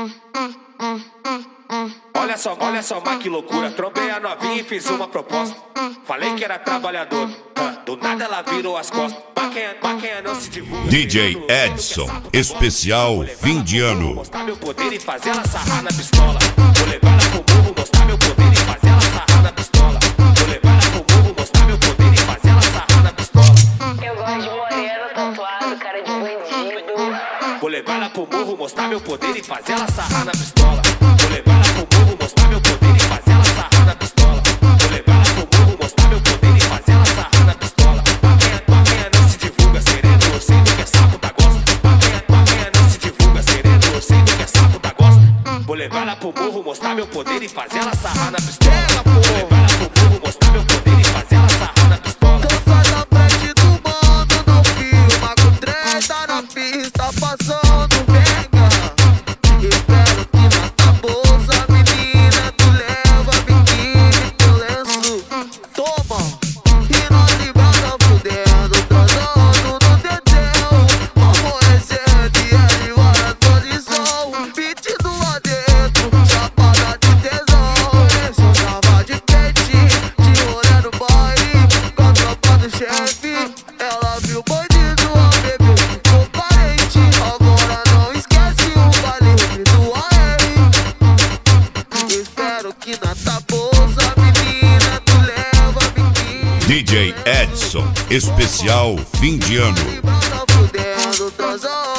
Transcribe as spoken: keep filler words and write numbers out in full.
Olha só, olha só, mas que loucura. Trombei a novinha e fiz uma proposta. Falei que era trabalhador, do nada ela virou as costas. Maquinha, maquinha não se divulga. D J Edson, especial fim de ano. Mostrar meu poder e fazer ela sarrar na pistola. Vou levar ela pro morro, mostrar meu poder e fazer ela sarrar na pistola. Vou levar ela pro morro, mostrar meu poder e fazer ela sarrar na pistola. Eu gosto de moreno, tatuado, cara de bandido. Vou levar ela pro morro, mostrar meu poder e fazer ela sarrar na pistola. Vou levar ela pro morro, mostrar meu poder e fazer ela sarrar na pistola. Vou levar ela pro morro, mostrar meu poder e fazer ela sarrar na pistola. Maquinha, maquinha não se divulga, sereno, eu sei do que é sapo da gosta. Maquinha, maquinha não se divulga, sereno, eu sei do que é sapo da gosta. Vou levar ela pro morro, mostrar meu poder e fazer ela sarrar na pistola. Vou levar ela pro morro, mostrar meu poder e fazer ela sarrar na pistola. Tô só na frente do mando, não filma com treta na pista, passando pega. Espero que na tua bolsa, menina, tu leva biquíni, teu lenço. Toma, e nós embrasa fudendo, transando no dedéu. Amanhecer dia de várias posição, pedindo lá dentro, chapada de tesão. Esse eu tava de pente, de rolê no baile, com a tropa do chefe. Ela viu o bandido, a bebê ficou carente. Agora não esquece o baile do A R. Espero que na tua bolsa, menina, tu leva biquíni. D J Edson, especial fim de ano. Embrasa fudendo, transando.